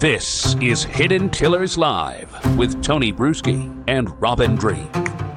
This is Hidden Killers Live with Tony Bruschi and Robin Dreeke.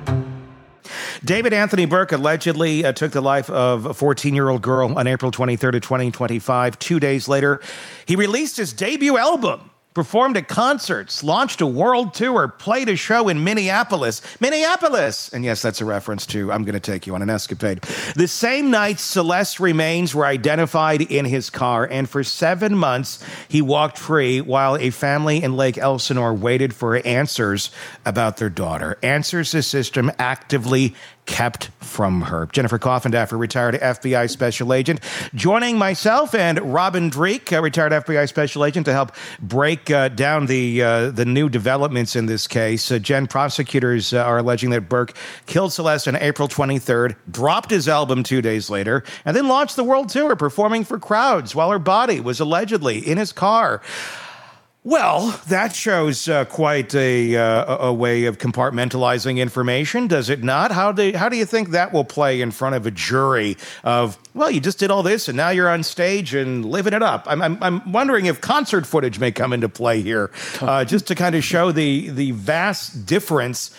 David Anthony Burke allegedly took the life of a 14-year-old girl on April 23rd of 2025. 2 days later, he released his debut album, performed at concerts, launched a world tour, played a show in Minneapolis. And yes, that's a reference to I'm Going to Take You on an Escapade. The same night, Celeste remains were identified in his car, and for 7 months, he walked free while a family in Lake Elsinore waited for answers about their daughter. Answers the system actively kept from her. Jennifer Coffindaffer, retired FBI special agent, joining myself and Robin Dreeke, retired FBI special agent, to help break down the new developments in this case. Jen, prosecutors are alleging that Burke killed Celeste on April 23rd, dropped his album 2 days later, and then launched the world tour, performing for crowds while her body was allegedly in his car. Well, that shows quite a way of compartmentalizing information, does it not? How do you think that will play in front of a jury of, well, you just did all this and now you're on stage and living it up? I'm wondering if concert footage may come into play here, just to kind of show the vast difference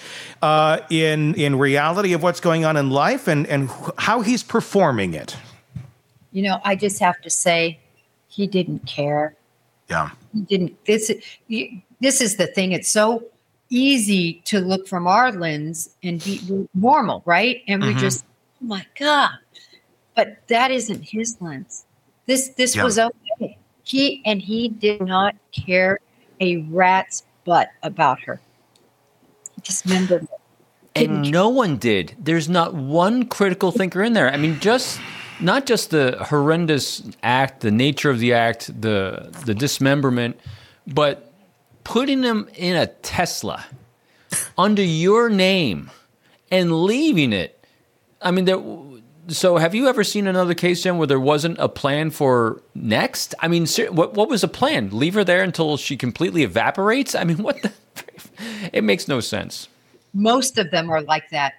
in reality of what's going on in life and how he's performing it. You know, I just have to say, he didn't care. Yeah. He didn't. This is the thing. It's so easy to look from our lens and be normal, right? And we just, oh my God. But that isn't his lens. This was okay. He did not care a rat's butt about her. He dismembered her. And no one did. There's not one critical thinker in there. I mean, not just the horrendous act, the nature of the act, the dismemberment, but putting him in a Tesla under your name and leaving it. I mean, so have you ever seen another case, Jen, where there wasn't a plan for next? I mean, what was the plan? Leave her there until she completely evaporates? I mean, what the? It makes no sense. Most of them are like that.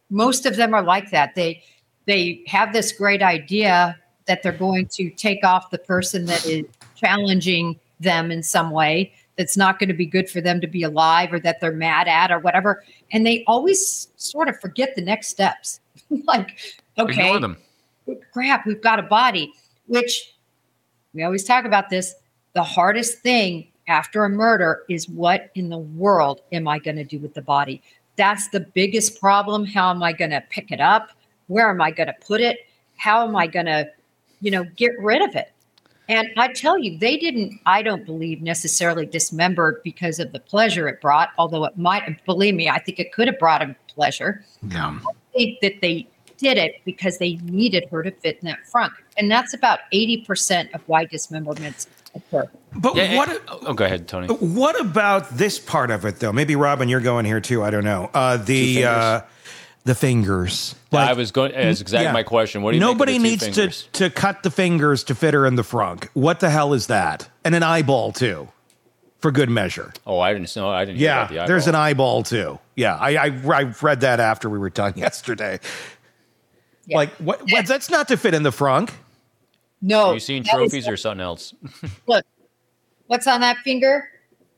They have this great idea that they're going to take off the person that is challenging them in some way that's not going to be good for them to be alive or that they're mad at or whatever. And they always sort of forget the next steps. Like, okay, ignore them. Crap, we've got a body, which we always talk about this. The hardest thing after a murder is what in the world am I going to do with the body? That's the biggest problem. How am I going to pick it up? Where am I going to put it? How am I going to, get rid of it? And I tell you, they didn't, I don't believe necessarily dismembered because of the pleasure it brought, although it might, believe me, I think it could have brought him pleasure. Yeah. I think that they did it because they needed her to fit in that front. And that's about 80% of why dismemberments occur. But go ahead, Tony. What about this part of it, though? Maybe, Robin, you're going here, too. I don't know. The fingers. I was going. That's exactly my question. What do you? Nobody think of the needs to cut the fingers to fit her in the frunk. What the hell is that? And an eyeball too, for good measure. Oh, I didn't know. I didn't. Hear about the eyeball. There's an eyeball too. Yeah, I read that after we were done yesterday. Yeah. Like what? That's not to fit in the frunk. No. Are you seeing trophies or something else? Look, what's on that finger?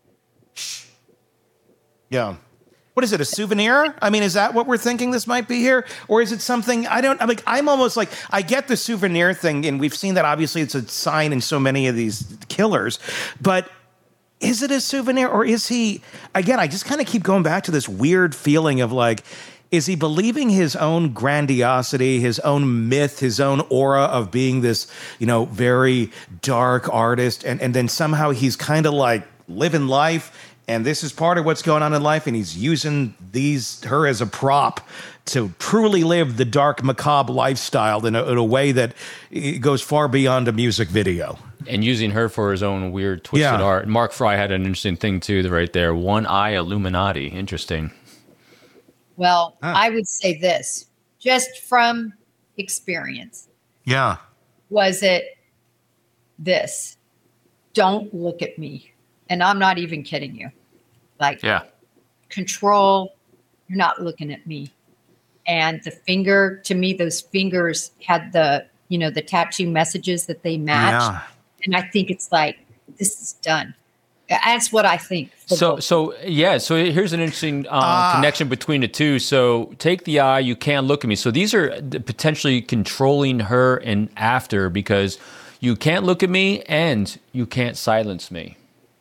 Yeah. What is it, a souvenir? I mean, is that what we're thinking this might be here? Or is it something, I'm almost like, I get the souvenir thing, and we've seen that, obviously, it's a sign in so many of these killers, but is it a souvenir, or is he, again, I just kind of keep going back to this weird feeling of like, is he believing his own grandiosity, his own myth, his own aura of being this, very dark artist, and then somehow he's kind of like living life, and this is part of what's going on in life, and he's using her as a prop to truly live the dark, macabre lifestyle in a way that goes far beyond a music video. And using her for his own weird, twisted art. Mark Fry had an interesting thing, too, right there. One eye Illuminati. Interesting. Well, I would say this, just from experience. Yeah. Was it this? Don't look at me. And I'm not even kidding you. Control, you're not looking at me. And the finger, to me, those fingers had the tattoo messages that they matched. Yeah. And I think it's like, this is done. That's what I think. So here's an interesting connection between the two. So take the eye, you can't look at me. So these are potentially controlling her and after, because you can't look at me and you can't silence me.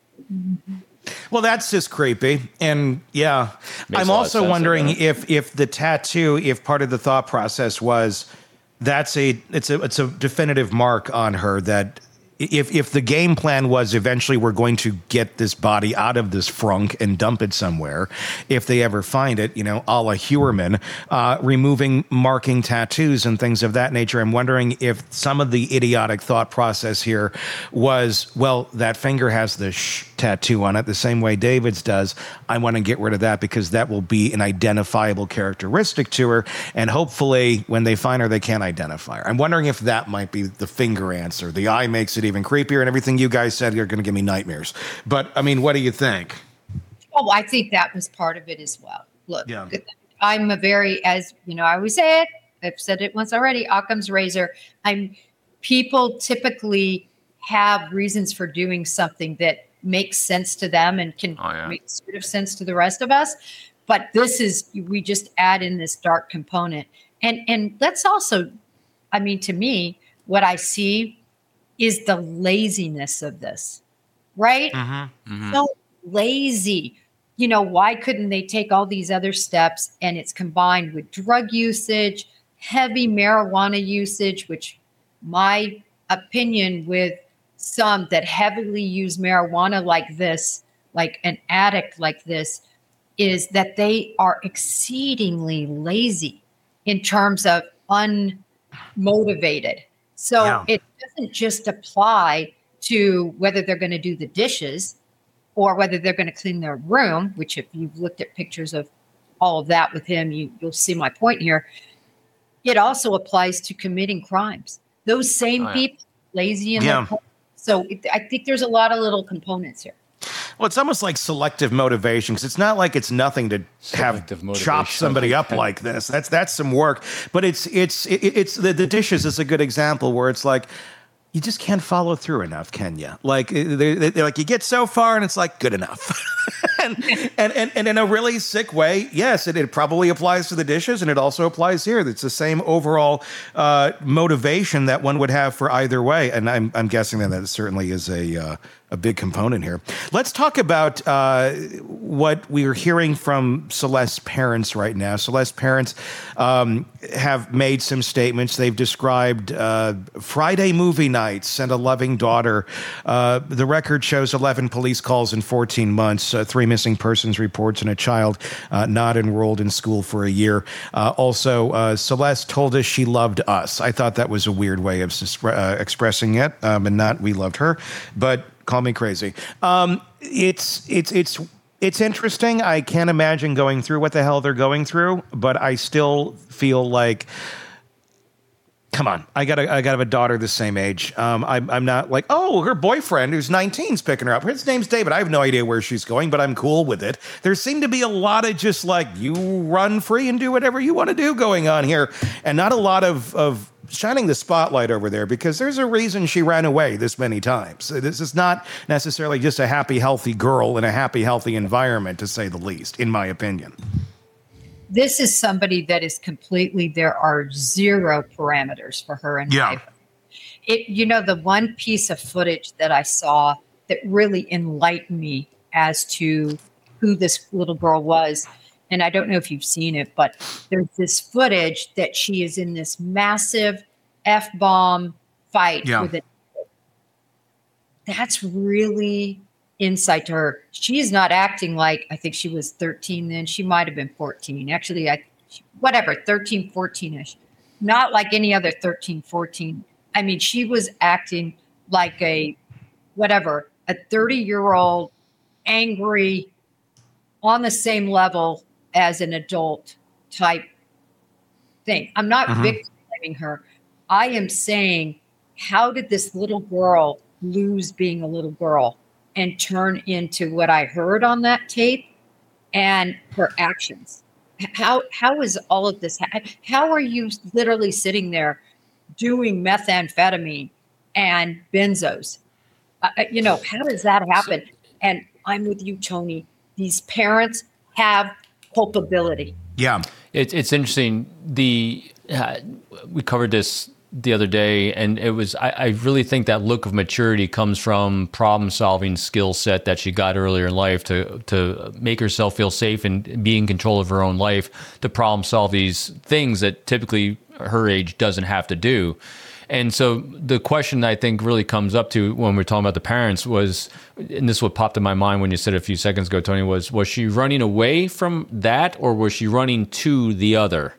Well, that's just creepy. And yeah, Makes I'm a lot of also sense, wondering I know. if the tattoo, if part of the thought process was it's a definitive mark on her that if the game plan was eventually we're going to get this body out of this frunk and dump it somewhere, if they ever find it, a la Hewerman, removing marking tattoos and things of that nature. I'm wondering if some of the idiotic thought process here was, well, that finger has the tattoo on it the same way David's does. I want to get rid of that because that will be an identifiable characteristic to her. And hopefully when they find her, they can't identify her. I'm wondering if that might be the finger answer. The eye makes it even creepier, and everything you guys said are going to give me nightmares. But I mean, what do you think? Oh, I think that was part of it as well. Look, Yeah. I'm a very, as you know, I always say it. I've said it once already. Occam's razor. People typically have reasons for doing something that makes sense to them and can make sort of sense to the rest of us. But we just add in this dark component. And let's also, to me, what I see is the laziness of this, right? So lazy. Why couldn't they take all these other steps and it's combined with drug usage, heavy marijuana usage, which my opinion with some that heavily use marijuana like this, like an addict like this, is that they are exceedingly lazy in terms of unmotivated. So it doesn't just apply to whether they're going to do the dishes or whether they're going to clean their room, which if you've looked at pictures of all of that with him, you'll see my point here. It also applies to committing crimes. Those same people, lazy in their. So I think there's a lot of little components here. Well, it's almost like selective motivation, because it's not like it's nothing to have chop somebody up like this. That's some work. But it's the dishes is a good example where it's like, you just can't follow through enough, can you? Like, they're like you get so far and it's like good enough. and in a really sick way, yes, it probably applies to the dishes, and it also applies here. It's the same overall motivation that one would have for either way. And I'm guessing that certainly is a big component here. Let's talk about what we are hearing from Celeste's parents right now. Celeste's parents have made some statements. They've described Friday movie nights and a loving daughter. The record shows 11 police calls in 14 months, 3 missing persons reports, and a child not enrolled in school for a year. Also, Celeste told us she loved us. I thought that was a weird way of expressing it, and not we loved her, but call me crazy. It's interesting. I can't imagine going through what the hell they're going through, but I still feel like, come on, I gotta have a daughter the same age. I'm not like, oh, her boyfriend who's 19 is picking her up. His name's David. I have no idea where she's going, but I'm cool with it. There seem to be a lot of just like, you run free and do whatever you want to do going on here, and not a lot of shining the spotlight over there, because there's a reason she ran away this many times. This is not necessarily just a happy, healthy girl in a happy, healthy environment, to say the least, in my opinion. This is somebody that is completely, there are zero parameters for her in life. The one piece of footage that I saw that really enlightened me as to who this little girl was, and I don't know if you've seen it, but there's this footage that she is in this massive F-bomb fight with it. That's really insight to her. She's not acting like, I think she was 13 then. She might have been 14. Actually, 13, 14-ish. Not like any other 13, 14. She was acting like a 30-year-old, angry, on the same level as an adult type thing. I'm not victimizing her. I am saying, how did this little girl lose being a little girl and turn into what I heard on that tape and her actions? How is all of this? How are you literally sitting there doing methamphetamine and benzos? How does that happen? And I'm with you, Tony. These parents have culpability. Yeah. It's interesting. We covered this the other day, and it was I really think that look of maturity comes from problem-solving skill set that she got earlier in life to make herself feel safe and be in control of her own life, to problem-solve these things that typically her age doesn't have to do. And so the question I think really comes up to when we're talking about the parents was, and this is what popped in my mind when you said it a few seconds ago, Tony, was she running away from that, or was she running to the other?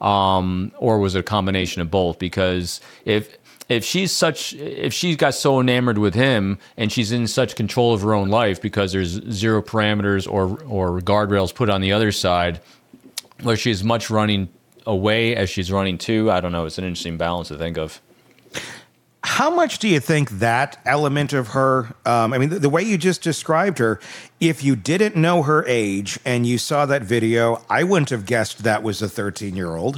Or was it a combination of both? Because if she's got so enamored with him and she's in such control of her own life because there's zero parameters or guardrails put on the other side, where she's as much running away as she's running to, I don't know. It's an interesting balance to think of. How much do you think that element of her, the way you just described her, if you didn't know her age and you saw that video, I wouldn't have guessed that was a 13-year-old.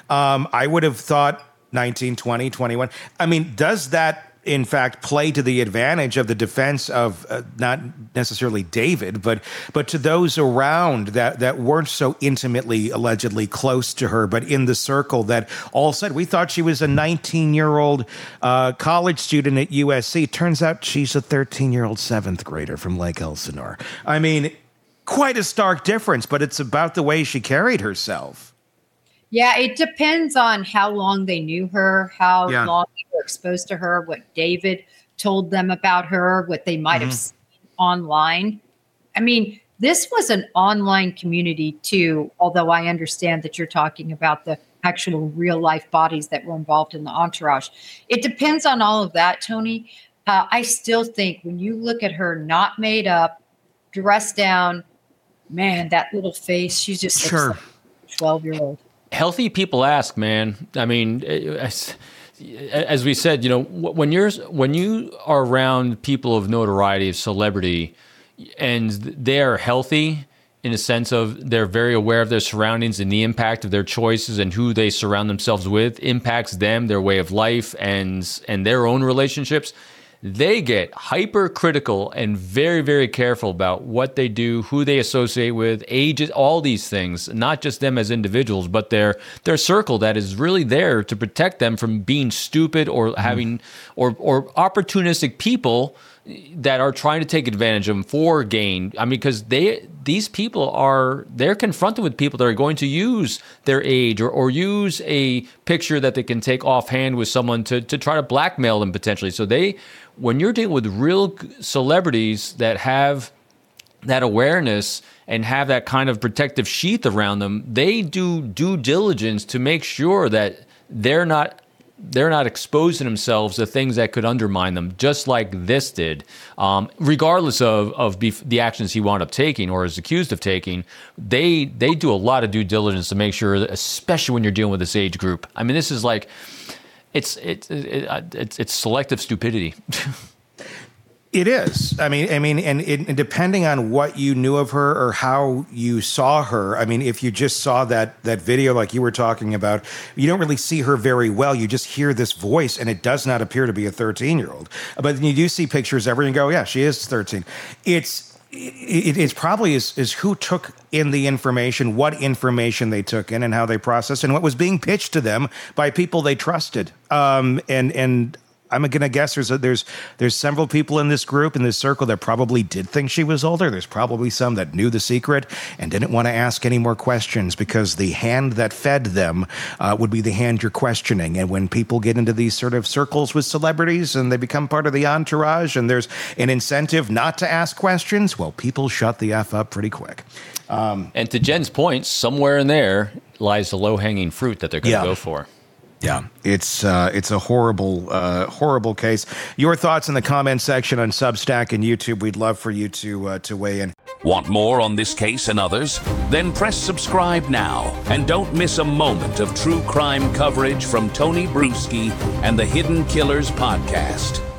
I would have thought 19, 20, 21. I mean, does that, in fact, play to the advantage of the defense of not necessarily David, but to those around that weren't so intimately, allegedly close to her, but in the circle that all said, we thought she was a 19-year-old college student at USC. Turns out she's a 13-year-old seventh grader from Lake Elsinore. I mean, quite a stark difference, but it's about the way she carried herself. Yeah, it depends on how long they knew her, how long they were exposed to her, what David told them about her, what they might have seen online. I mean, this was an online community too, although I understand that you're talking about the actual real life bodies that were involved in the entourage. It depends on all of that, Tony. I still think when you look at her not made up, dressed down, man, that little face, she's just like a 12-year-old. Healthy people ask, man. I mean, as we said, when you are around people of notoriety, of celebrity, and they are healthy in a sense of they're very aware of their surroundings and the impact of their choices and who they surround themselves with impacts them, their way of life, and their own relationships. They get hypercritical and very, very careful about what they do, who they associate with, ages, all these things, not just them as individuals, but their circle that is really there to protect them from being stupid or having or opportunistic people that are trying to take advantage of them for gain. I mean, because these people they're confronted with people that are going to use their age or use a picture that they can take offhand with someone to try to blackmail them potentially. So when you're dealing with real celebrities that have that awareness and have that kind of protective sheath around them, they do due diligence to make sure that they're not exposing themselves to things that could undermine them, just like this did. Regardless of the actions he wound up taking or is accused of taking, they do a lot of due diligence to make sure, especially when you're dealing with this age group. I mean, this is like it's selective stupidity. It is. I mean, and depending on what you knew of her or how you saw her, I mean, if you just saw that video like you were talking about, you don't really see her very well. You just hear this voice, and it does not appear to be a 13-year-old. But then you do see pictures every and go, yeah, she is 13. It's probably is who took in the information, what information they took in, and how they processed, and what was being pitched to them by people they trusted. And I'm going to guess there's several people in this group, in this circle, that probably did think she was older. There's probably some that knew the secret and didn't want to ask any more questions because the hand that fed them would be the hand you're questioning. And when people get into these sort of circles with celebrities and they become part of the entourage and there's an incentive not to ask questions, well, people shut the F up pretty quick. And to Jen's point, somewhere in there lies the low-hanging fruit that they're going to go for. Yeah, it's a horrible case. Your thoughts in the comment section on Substack and YouTube. We'd love for you to weigh in. Want more on this case and others? Then press subscribe now and don't miss a moment of true crime coverage from Tony Bruschi and the Hidden Killers podcast.